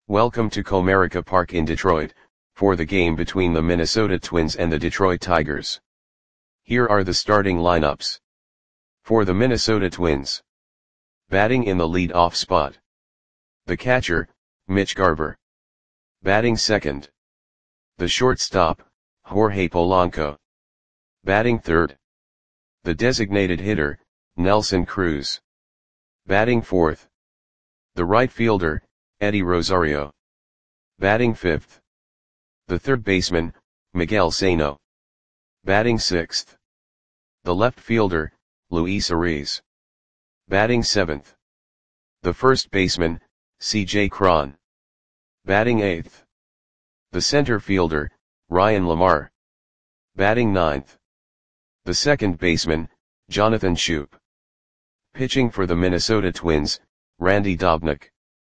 Welcome to Comerica Park in Detroit, for the game between the Minnesota Twins and the Detroit Tigers. Here are the starting lineups. For the Minnesota Twins. Batting in the lead-off spot. The catcher, Mitch Garver. Batting second. The shortstop, Jorge Polanco. Batting third. The designated hitter, Nelson Cruz. Batting fourth. The right fielder, Eddie Rosario. Batting fifth. The third baseman, Miguel Sano. Batting sixth. The left fielder, Luis Ariz. Batting seventh. The first baseman, C.J. Cron. Batting eighth. The center fielder, Ryan Lamar. Batting ninth. The second baseman, Jonathan Schoop. Pitching for the Minnesota Twins, Randy Dobnak.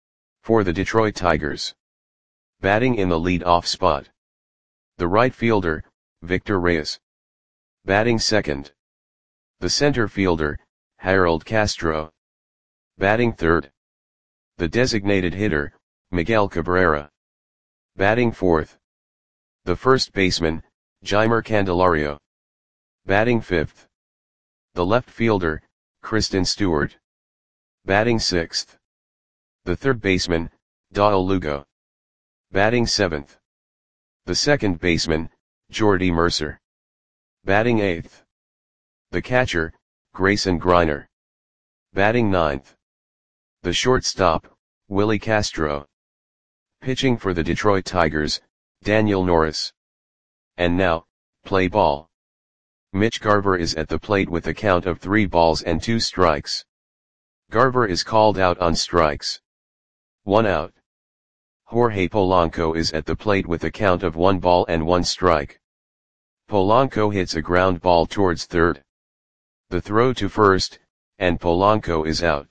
For the Detroit Tigers. Batting in the lead-off spot. The right fielder, Victor Reyes. Batting second. The center fielder, Harold Castro. Batting third. The designated hitter, Miguel Cabrera. Batting fourth. The first baseman, Jeimer Candelario. Batting fifth. The left fielder, Kristen Stewart. Batting sixth. The third baseman, Doyle Lugo. Batting seventh. The second baseman, Jordy Mercer. Batting eighth. The catcher, Grayson Greiner. Batting ninth. The shortstop, Willie Castro. Pitching for the Detroit Tigers, Daniel Norris. And now, play ball. Mitch Garver is at the plate with a count of 3 balls and 2 strikes. Garver is called out on strikes. 1 out. Jorge Polanco is at the plate with a count of 1 ball and 1 strike. Polanco hits a ground ball towards third. The throw to first, and Polanco is out.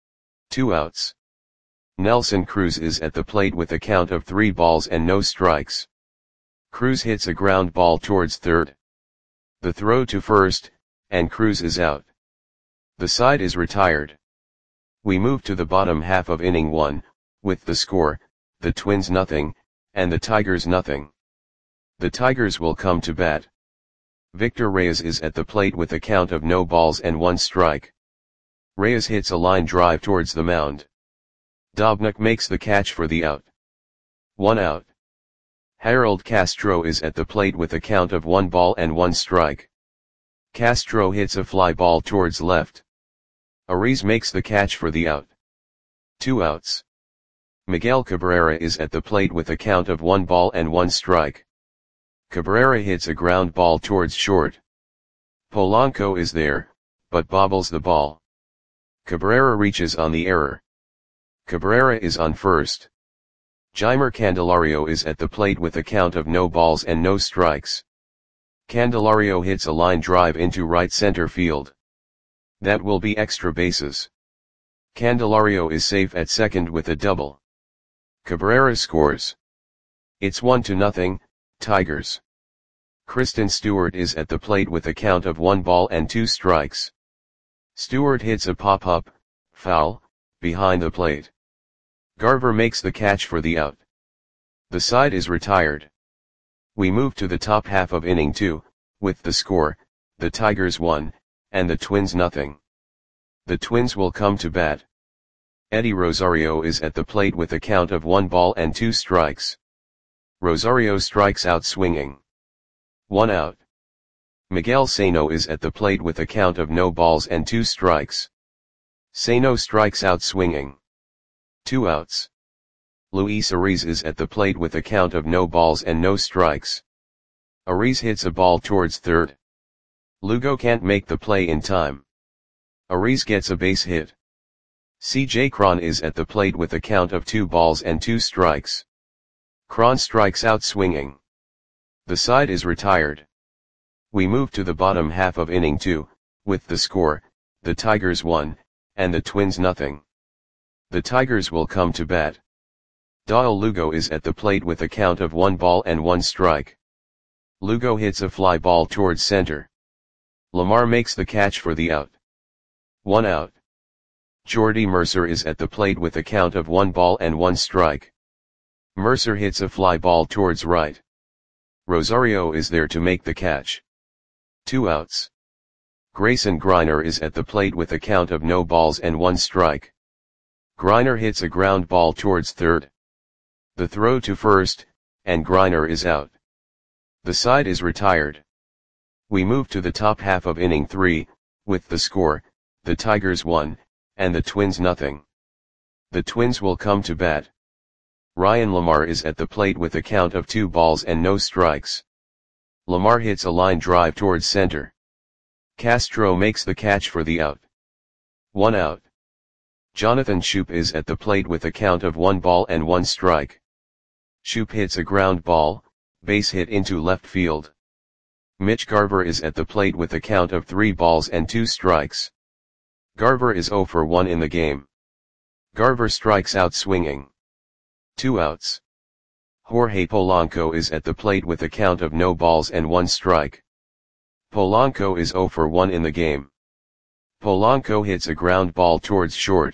2 outs. Nelson Cruz is at the plate with a count of 3 balls and no strikes. Cruz hits a ground ball towards third. The throw to first, and Cruz is out. The side is retired. We move to the bottom half of inning 1, with the score, the Twins nothing, and the Tigers nothing. The Tigers will come to bat. Victor Reyes is at the plate with a count of no balls and 1 strike. Reyes hits a line drive towards the mound. Dobnak makes the catch for the out. 1 out. Harold Castro is at the plate with a count of 1 ball and 1 strike. Castro hits a fly ball towards left. Ariz makes the catch for the out. 2 outs. Miguel Cabrera is at the plate with a count of 1 ball and 1 strike. Cabrera hits a ground ball towards short. Polanco is there, but bobbles the ball. Cabrera reaches on the error. Cabrera is on first. Jeimer Candelario is at the plate with a count of no balls and no strikes. Candelario hits a line drive into right center field. That will be extra bases. Candelario is safe at second with a double. Cabrera scores. It's 1-0, Tigers. Kristen Stewart is at the plate with a count of 1 ball and 2 strikes. Stewart hits a pop-up, foul, behind the plate. Garver makes the catch for the out. The side is retired. We move to the top half of inning 2, with the score, the Tigers 1, and the Twins nothing. The Twins will come to bat. Eddie Rosario is at the plate with a count of 1 ball and 2 strikes. Rosario strikes out swinging. 1 out. Miguel Sano is at the plate with a count of no balls and 2 strikes. Sano strikes out swinging. 2 outs. Luis Ariz is at the plate with a count of no balls and no strikes. Ariz hits a ball towards third. Lugo can't make the play in time. Ariz gets a base hit. C.J. Cron is at the plate with a count of 2 balls and 2 strikes. Cron strikes out swinging. The side is retired. We move to the bottom half of inning 2, with the score, the Tigers 1, and the Twins nothing. The Tigers will come to bat. Doyle Lugo is at the plate with a count of 1 ball and 1 strike. Lugo hits a fly ball towards center. Lamar makes the catch for the out. 1 out. Jordy Mercer is at the plate with a count of 1 ball and 1 strike. Mercer hits a fly ball towards right. Rosario is there to make the catch. 2 outs. Grayson Greiner is at the plate with a count of no balls and 1 strike. Greiner hits a ground ball towards third. The throw to first, and Greiner is out. The side is retired. We move to the top half of inning 3, with the score, the Tigers 1, and the Twins nothing. The Twins will come to bat. Ryan Lamar is at the plate with a count of 2 balls and no strikes. Lamar hits a line drive towards center. Castro makes the catch for the out. 1 out. Jonathan Schoop is at the plate with a count of 1 ball and 1 strike. Schoop hits a ground ball, base hit into left field. Mitch Garver is at the plate with a count of 3 balls and 2 strikes. Garver is 0 for 1 in the game. Garver strikes out swinging. 2 outs. Jorge Polanco is at the plate with a count of no balls and 1 strike. Polanco is 0 for 1 in the game. Polanco hits a ground ball towards short.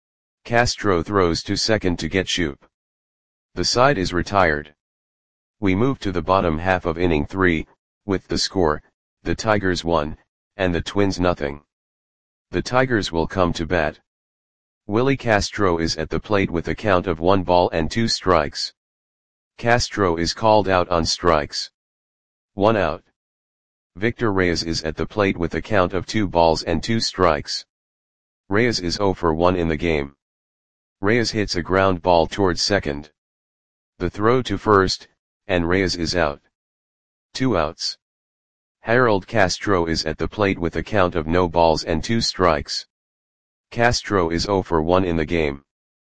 Castro throws to second to get Schoop. The side is retired. We move to the bottom half of inning 3, with the score, the Tigers 1, and the Twins nothing. The Tigers will come to bat. Willie Castro is at the plate with a count of 1 ball and 2 strikes. Castro is called out on strikes. 1 out. Victor Reyes is at the plate with a count of 2 balls and 2 strikes. Reyes is 0 for 1 in the game. Reyes hits a ground ball towards second. The throw to first, and Reyes is out. 2 outs. Harold Castro is at the plate with a count of no balls and 2 strikes. Castro is 0 for 1 in the game.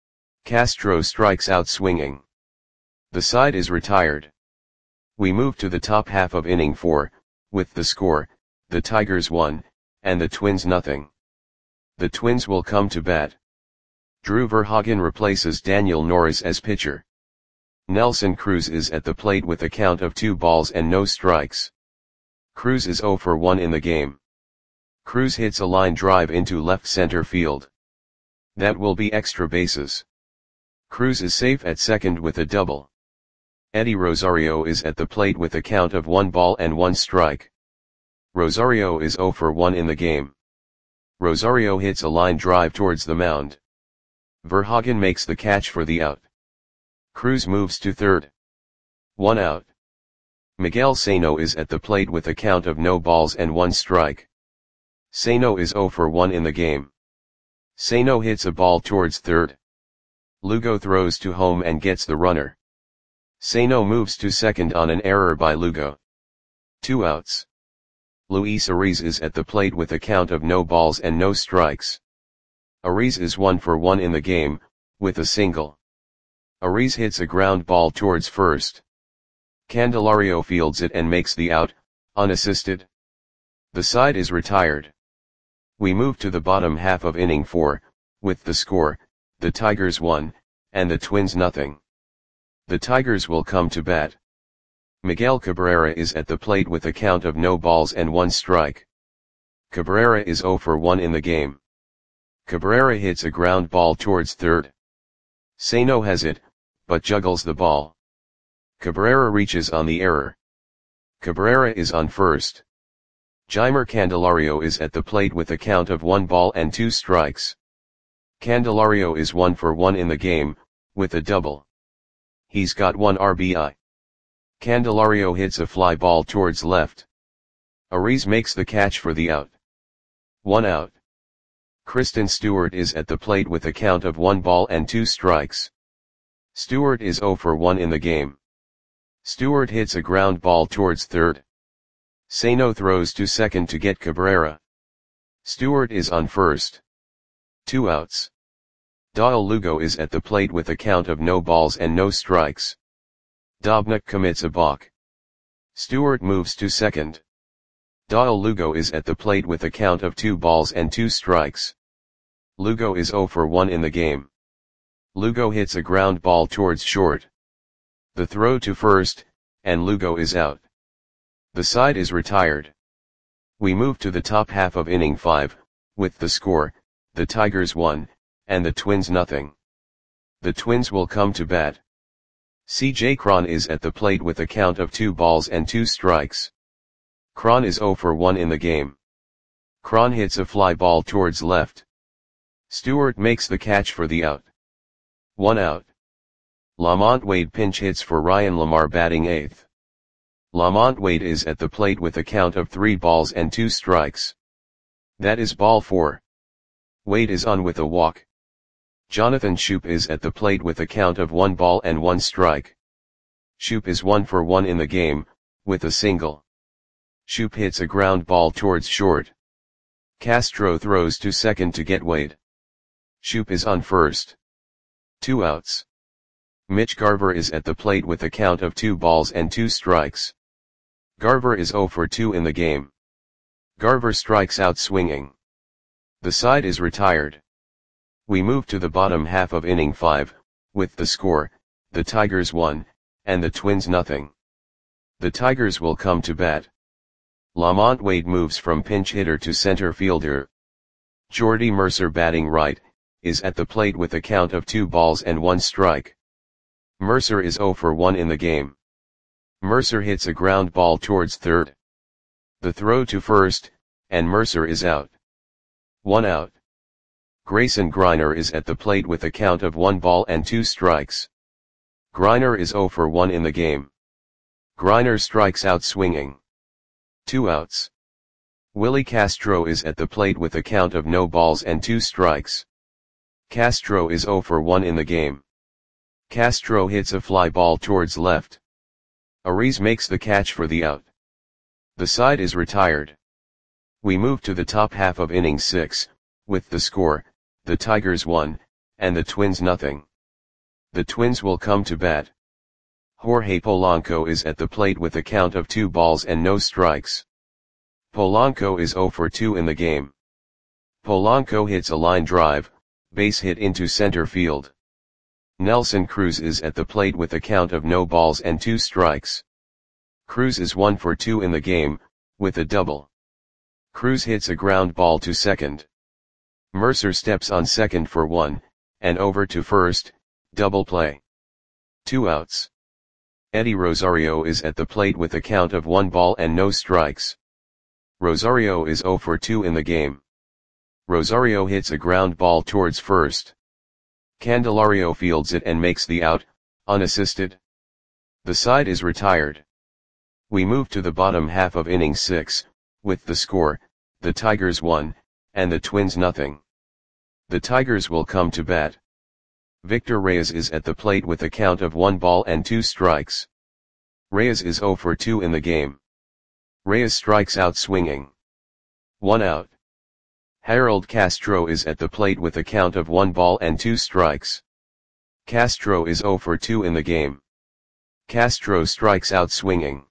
Castro strikes out swinging. The side is retired. We move to the top half of inning 4, with the score, the Tigers 1, and the Twins nothing. The Twins will come to bat. Drew Verhagen replaces Daniel Norris as pitcher. Nelson Cruz is at the plate with a count of 2 balls and no strikes. Cruz is 0 for 1 in the game. Cruz hits a line drive into left center field. That will be extra bases. Cruz is safe at second with a double. Eddie Rosario is at the plate with a count of 1 ball and 1 strike. Rosario is 0 for 1 in the game. Rosario hits a line drive towards the mound. Verhagen makes the catch for the out. Cruz moves to third. 1 out. Miguel Sano is at the plate with a count of no balls and 1 strike. Sano is 0 for 1 in the game. Sano hits a ball towards third. Lugo throws to home and gets the runner. Sano moves to second on an error by Lugo. 2 outs. Luis Ariz is at the plate with a count of no balls and no strikes. Ariz is 1 for 1 in the game, with a single. Ariz hits a ground ball towards first. Candelario fields it and makes the out, unassisted. The side is retired. We move to the bottom half of inning 4, with the score, the Tigers 1, and the Twins nothing. The Tigers will come to bat. Miguel Cabrera is at the plate with a count of no balls and 1 strike. Cabrera is 0 for 1 in the game. Cabrera hits a ground ball towards third. Sano has it, but juggles the ball. Cabrera reaches on the error. Cabrera is on first. Jeimer Candelario is at the plate with a count of 1 ball and 2 strikes. Candelario is 1 for 1 in the game, with a double. He's got 1 RBI. Candelario hits a fly ball towards left. Ariz makes the catch for the out. 1 out. Kristen Stewart is at the plate with a count of 1 ball and 2 strikes. Stewart is 0 for 1 in the game. Stewart hits a ground ball towards third. Sano throws to second to get Cabrera. Stewart is on first. 2 outs. Dael Lugo is at the plate with a count of no balls and no strikes. Dobnak commits a balk. Stewart moves to second. Dael Lugo is at the plate with a count of 2 balls and 2 strikes. Lugo is 0 for 1 in the game. Lugo hits a ground ball towards short. The throw to first, and Lugo is out. The side is retired. We move to the top half of inning 5, with the score, the Tigers 1, and the Twins nothing. The Twins will come to bat. CJ Cron is at the plate with a count of 2 balls and 2 strikes. Cron is 0 for 1 in the game. Cron hits a fly ball towards left. Stewart makes the catch for the out. 1 out. Lamont Wade pinch hits for Ryan Lamar batting 8th. Lamont Wade is at the plate with a count of 3 balls and 2 strikes. That is ball 4. Wade is on with a walk. Jonathan Schoop is at the plate with a count of 1 ball and 1 strike. Schoop is 1 for 1 in the game, with a single. Schoop hits a ground ball towards short. Castro throws to second to get Wade. Schoop is on first. 2 outs. Mitch Garver is at the plate with a count of 2 balls and 2 strikes. Garver is 0 for 2 in the game. Garver strikes out swinging. The side is retired. We move to the bottom half of inning 5, with the score, the Tigers 1, and the Twins nothing. The Tigers will come to bat. Lamont Wade moves from pinch hitter to center fielder. Jordy Mercer batting right, is at the plate with a count of 2 balls and 1 strike. Mercer is 0 for 1 in the game. Mercer hits a ground ball towards third. The throw to first, and Mercer is out. 1 out. Grayson Greiner is at the plate with a count of 1 ball and 2 strikes. Greiner is 0 for 1 in the game. Greiner strikes out swinging. 2 outs. Willie Castro is at the plate with a count of no balls and 2 strikes. Castro is 0 for 1 in the game. Castro hits a fly ball towards left. Ariz makes the catch for the out. The side is retired. We move to the top half of inning 6, with the score, the Tigers 1, and the Twins nothing. The Twins will come to bat. Jorge Polanco is at the plate with a count of 2 balls and no strikes. Polanco is 0 for 2 in the game. Polanco hits a line drive, base hit into center field. Nelson Cruz is at the plate with a count of no balls and 2 strikes. Cruz is 1 for 2 in the game, with a double. Cruz hits a ground ball to second. Mercer steps on second for 1, and over to first, double play. 2 outs. Eddie Rosario is at the plate with a count of 1 ball and no strikes. Rosario is 0 for 2 in the game. Rosario hits a ground ball towards first. Candelario fields it and makes the out, unassisted. The side is retired. We move to the bottom half of inning 6, with the score, the Tigers 1, and the Twins nothing. The Tigers will come to bat. Victor Reyes is at the plate with a count of 1 ball and 2 strikes. Reyes is 0 for 2 in the game. Reyes strikes out swinging. 1 out. Harold Castro is at the plate with a count of 1 ball and 2 strikes. Castro is 0 for 2 in the game. Castro strikes out swinging.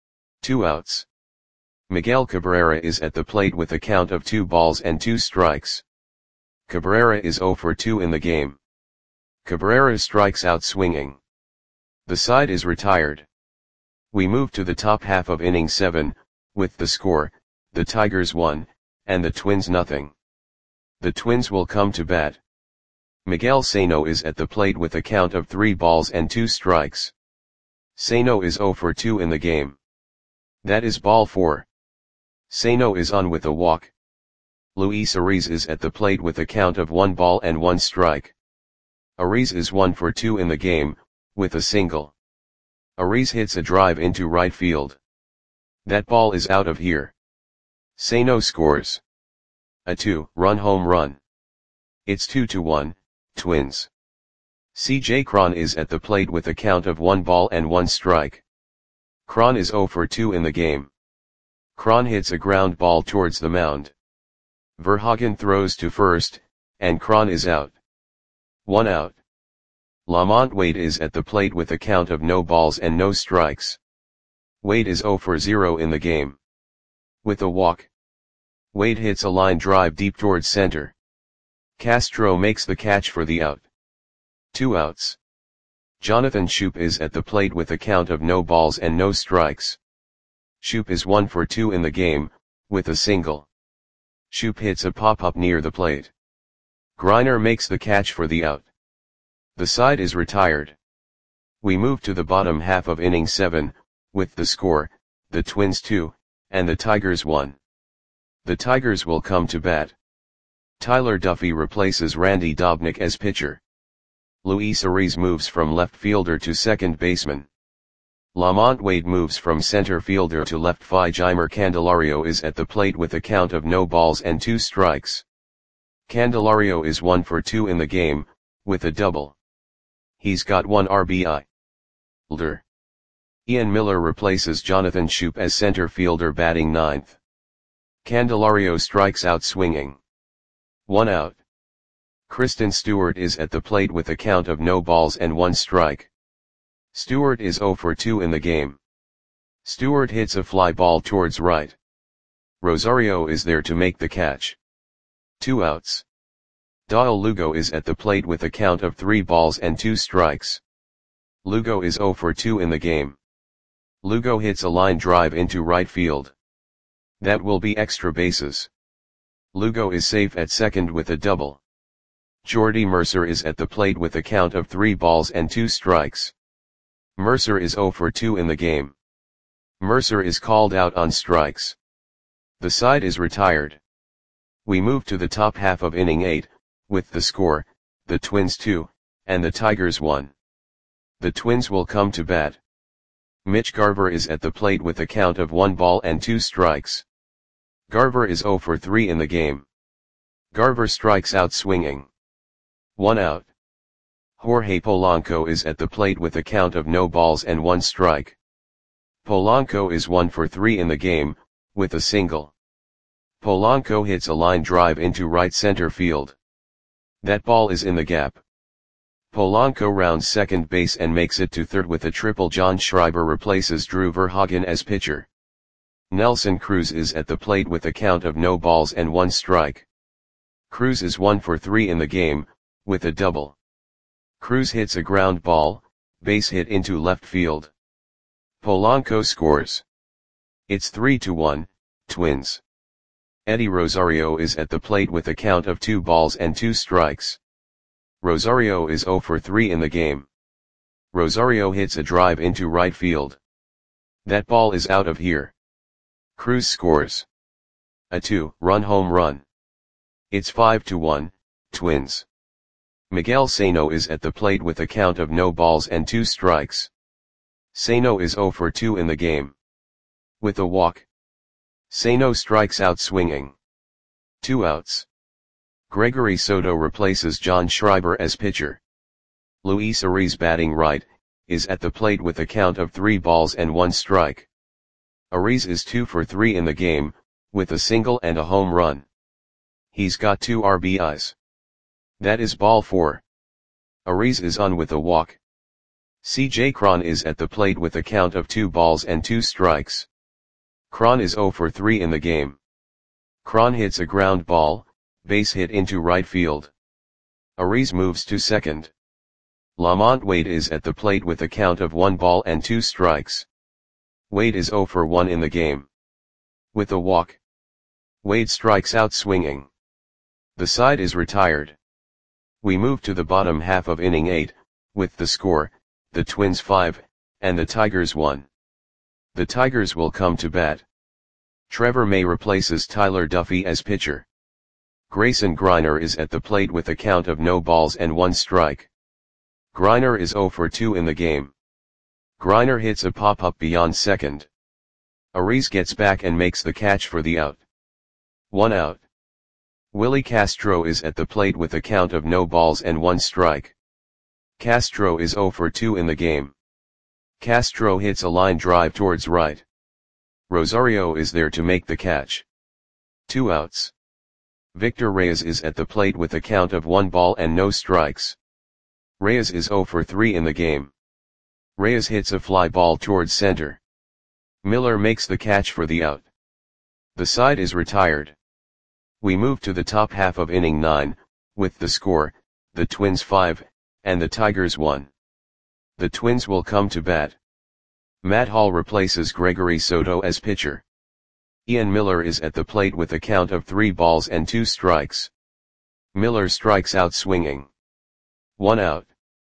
2 outs. Miguel Cabrera is at the plate with a count of 2 balls and 2 strikes. Cabrera is 0 for 2 in the game. Cabrera strikes out swinging. The side is retired. We move to the top half of inning 7, with the score, the Tigers 1, and the Twins nothing. The Twins will come to bat. Miguel Sano is at the plate with a count of 3 balls and 2 strikes. Sano is 0 for 2 in the game. That is ball 4. Sano is on with a walk. Luis Ariz is at the plate with a count of 1 ball and 1 strike. Ariz is 1 for 2 in the game, with a single. Ariz hits a drive into right field. That ball is out of here. Sano scores a 2-run home run. It's 2-1, Twins. CJ Cron is at the plate with a count of 1 ball and 1 strike. Cron is 0 for 2 in the game. Cron hits a ground ball towards the mound. Verhagen throws to first, and Cron is out. 1 out. Lamont Wade is at the plate with a count of no balls and no strikes. Wade is 0 for 0 in the game. With a walk. Wade hits a line drive deep towards center. Castro makes the catch for the out. 2 outs. Jonathan Schoop is at the plate with a count of no balls and no strikes. Schoop is 1 for 2 in the game, with a single. Schoop hits a pop-up near the plate. Greiner makes the catch for the out. The side is retired. We move to the bottom half of inning 7, with the score, the Twins 2, and the Tigers 1. The Tigers will come to bat. Tyler Duffey replaces Randy Dobnak as pitcher. Luis Ariz moves from left fielder to second baseman. Lamont Wade moves from center fielder to left. Jeimer Candelario is at the plate with a count of no balls and 2 strikes. Candelario is 1 for 2 in the game, with a double. He's got 1 RBI. Ian Miller replaces Jonathan Schoop as center fielder batting 9th. Candelario strikes out swinging. 1 out. Kristen Stewart is at the plate with a count of no balls and 1 strike. Stewart is 0 for 2 in the game. Stewart hits a fly ball towards right. Rosario is there to make the catch. 2 outs. Doyle Lugo is at the plate with a count of 3 balls and 2 strikes. Lugo is 0 for 2 in the game. Lugo hits a line drive into right field. That will be extra bases. Lugo is safe at second with a double. Jordy Mercer is at the plate with a count of 3 balls and 2 strikes. Mercer is 0 for 2 in the game. Mercer is called out on strikes. The side is retired. We move to the top half of inning 8, with the score, the Twins 2, and the Tigers 1. The Twins will come to bat. Mitch Garver is at the plate with a count of 1 ball and 2 strikes. Garver is 0 for 3 in the game. Garver strikes out swinging. 1 out. Jorge Polanco is at the plate with a count of no balls and 1 strike. Polanco is 1 for 3 in the game, with a single. Polanco hits a line drive into right center field. That ball is in the gap. Polanco rounds second base and makes it to third with a triple. John Schreiber replaces Drew Verhagen as pitcher. Nelson Cruz is at the plate with a count of no balls and 1 strike. Cruz is 1 for 3 in the game, with a double. Cruz hits a ground ball, base hit into left field. Polanco scores. It's 3-1, Twins. Eddie Rosario is at the plate with a count of 2 balls and 2 strikes. Rosario is 0 for 3 in the game. Rosario hits a drive into right field. That ball is out of here. Cruz scores. A 2-run home run. It's 5-1, Twins. Miguel Sano is at the plate with a count of no balls and 2 strikes. Sano is 0 for 2 in the game. With a walk. Sano strikes out swinging. 2 outs. Gregory Soto replaces John Schreiber as pitcher. Luis Ariz batting right, is at the plate with a count of 3 balls and 1 strike. Ariz is 2 for 3 in the game, with a single and a home run. He's got 2 RBIs. That is ball 4. Ariz is on with a walk. CJ Cron is at the plate with a count of 2 balls and 2 strikes. Cron is 0 for 3 in the game. Cron hits a ground ball, base hit into right field. Ariz moves to second. Lamont Wade is at the plate with a count of 1 ball and 2 strikes. Wade is 0 for 1 in the game. With a walk. Wade strikes out swinging. The side is retired. We move to the bottom half of inning 8, with the score, the Twins 5, and the Tigers 1. The Tigers will come to bat. Trevor May replaces Tyler Duffey as pitcher. Grayson Greiner is at the plate with a count of no balls and 1 strike. Greiner is 0 for 2 in the game. Greiner hits a pop-up beyond second. Ariz gets back and makes the catch for the out. 1 out. Willie Castro is at the plate with a count of no balls and 1 strike. Castro is 0 for 2 in the game. Castro hits a line drive towards right. Rosario is there to make the catch. 2 outs. Victor Reyes is at the plate with a count of 1 ball and no strikes. Reyes is 0 for 3 in the game. Reyes hits a fly ball towards center. Miller makes the catch for the out. The side is retired. We move to the top half of inning 9, with the score, the Twins 5, and the Tigers 1. The Twins will come to bat. Matt Hall replaces Gregory Soto as pitcher. Ian Miller is at the plate with a count of 3 balls and 2 strikes. Miller strikes out swinging. 1 out.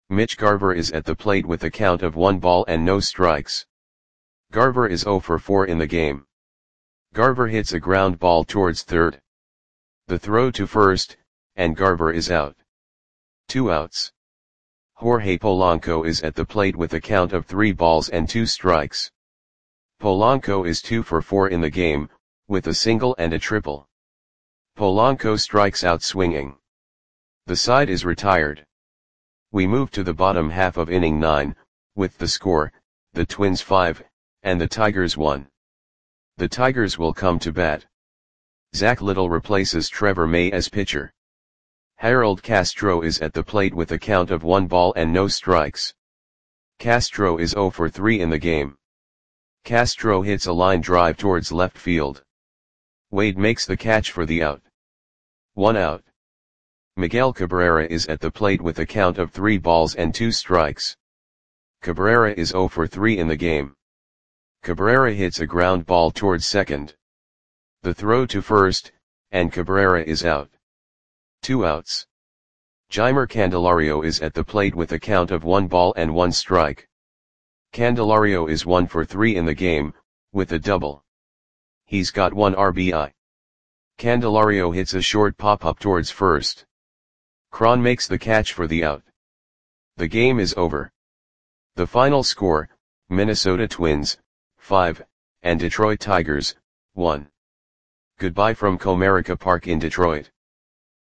Mitch Garver is at the plate with a count of 1 ball and no strikes. Garver is 0 for 4 in the game. Garver hits a ground ball towards third. The throw to first, and Garver is out. 2 outs. Jorge Polanco is at the plate with a count of 3 balls and 2 strikes. Polanco is 2 for 4 in the game, with a single and a triple. Polanco strikes out swinging. The side is retired. We move to the bottom half of inning 9, with the score, the Twins 5, and the Tigers 1. The Tigers will come to bat. Zach Little replaces Trevor May as pitcher. Harold Castro is at the plate with a count of 1 ball and no strikes. Castro is 0 for 3 in the game. Castro hits a line drive towards left field. Wade makes the catch for the out. 1 out. Miguel Cabrera is at the plate with a count of 3 balls and 2 strikes. Cabrera is 0 for 3 in the game. Cabrera hits a ground ball towards second. The throw to first, and Cabrera is out. 2 outs. Jeimer Candelario is at the plate with a count of 1 ball and 1 strike. Candelario is 1 for 3 in the game, with a double. He's got 1 RBI. Candelario hits a short pop-up towards first. Cron makes the catch for the out. The game is over. The final score, Minnesota Twins, 5, and Detroit Tigers, 1. Goodbye from Comerica Park in Detroit.